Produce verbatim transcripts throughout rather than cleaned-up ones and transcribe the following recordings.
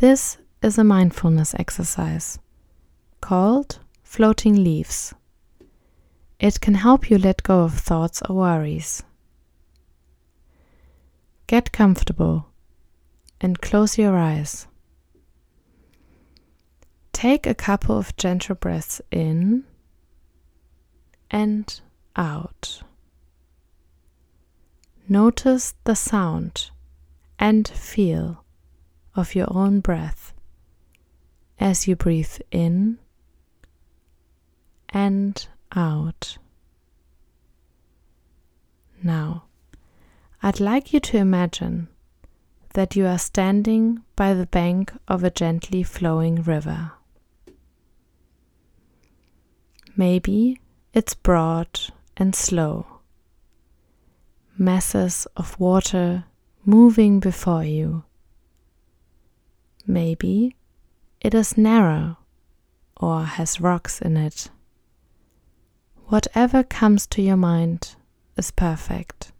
This is a mindfulness exercise called floating leaves. It can help you let go of thoughts or worries. Get comfortable and close your eyes. Take a couple of gentle breaths in and out. Notice the sound and feel of your own breath as you breathe in and out. Now, I'd like you to imagine that you are standing by the bank of a gently flowing river. Maybe it's broad and slow, masses of water moving before you. Maybe it is narrow or has rocks in it. Whatever comes to your mind is perfect.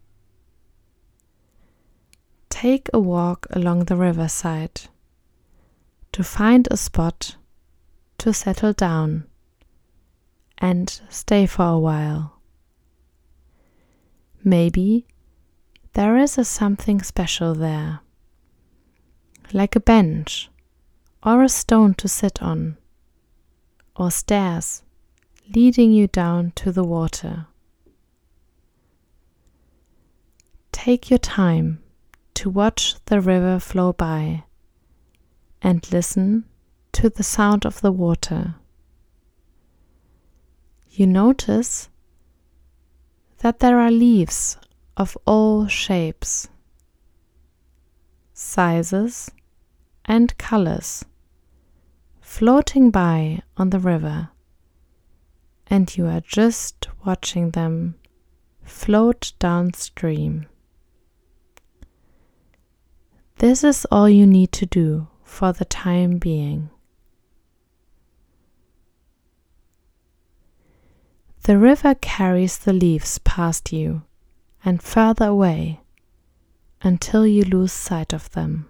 Take a walk along the riverside to find a spot to settle down and stay for a while. Maybe there is a something special there, like a bench or a stone to sit on, or stairs leading you down to the water. Take your time to watch the river flow by and listen to the sound of the water. You notice that there are leaves of all shapes, sizes, and colors floating by on the river, and you are just watching them float downstream. This is all you need to do for the time being. The river carries the leaves past you and further away until you lose sight of them.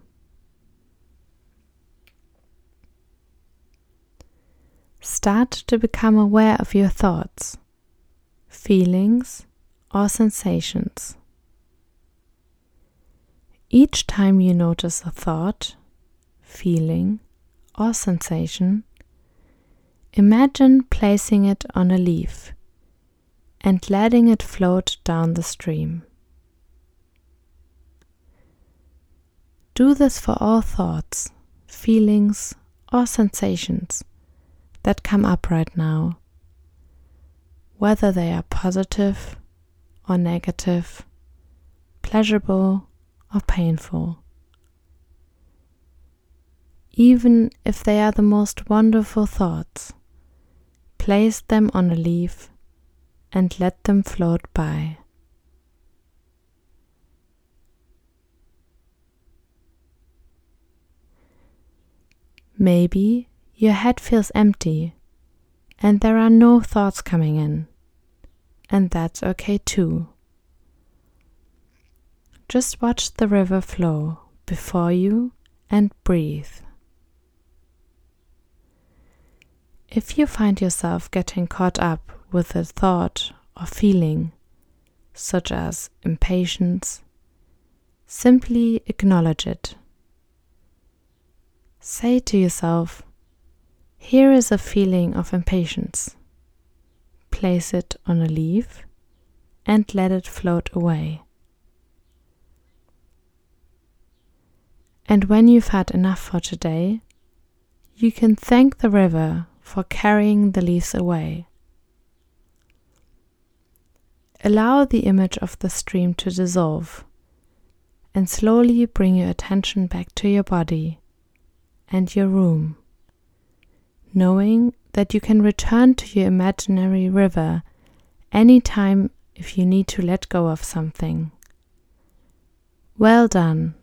Start to become aware of your thoughts, feelings, or sensations. Each time you notice a thought, feeling, or sensation, imagine placing it on a leaf and letting it float down the stream. Do this for all thoughts, feelings, or sensations that come up right now, whether they are positive or negative, pleasurable or painful. Even if they are the most wonderful thoughts, place them on a leaf and let them float by. Maybe your head feels empty and there are no thoughts coming in, and that's okay too. Just watch the river flow before you and breathe. If you find yourself getting caught up with a thought or feeling, such as impatience, simply acknowledge it. Say to yourself, "Here is a feeling of impatience." Place it on a leaf and let it float away. And when you've had enough for today, you can thank the river for carrying the leaves away. Allow the image of the stream to dissolve and slowly bring your attention back to your body and your room, knowing that you can return to your imaginary river anytime if you need to let go of something. Well done.